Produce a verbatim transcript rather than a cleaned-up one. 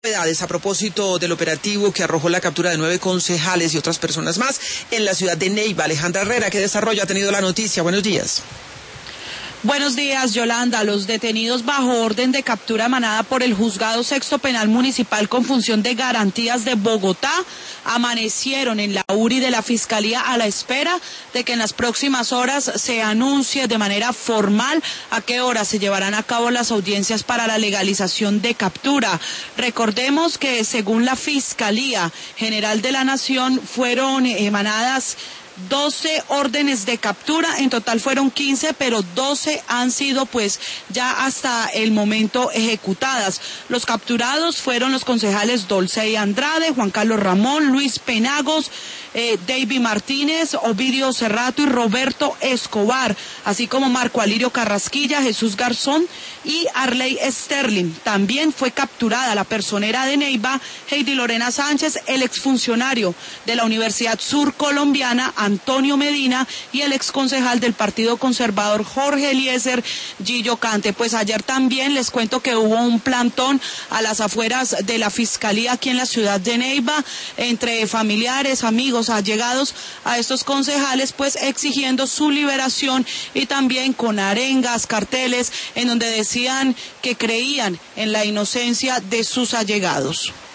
A propósito del operativo que arrojó la captura de nueve concejales y otras personas más en la ciudad de Neiva. Alejandra Herrera, ¿qué desarrollo ha tenido la noticia? Buenos días. Buenos días, Yolanda. Los detenidos bajo orden de captura emanada por el Juzgado Sexto Penal Municipal con función de garantías de Bogotá amanecieron en la U R I de la Fiscalía a la espera de que en las próximas horas se anuncie de manera formal a qué hora se llevarán a cabo las audiencias para la legalización de captura. Recordemos que según la Fiscalía General de la Nación fueron emanadas doce órdenes de captura, en total fueron quince, pero doce han sido pues ya hasta el momento ejecutadas. Los capturados fueron los concejales Dolcey Andrade, Juan Carlos Ramón, Luis Penagos, eh, David Martínez, Ovidio Cerrato y Roberto Escobar, así como Marco Alirio Carrasquilla, Jesús Garzón y Arley Sterling. También fue capturada la personera de Neiva, Heidi Lorena Sánchez, el exfuncionario de la Universidad Sur Colombiana, Antonio Medina, y el exconcejal del Partido Conservador, Jorge Eliezer Gillo Cante. Pues ayer también les cuento que hubo un plantón a las afueras de la Fiscalía aquí en la ciudad de Neiva, entre familiares, amigos, allegados a estos concejales, pues exigiendo su liberación, y también con arengas, carteles, en donde decían que creían en la inocencia de sus allegados.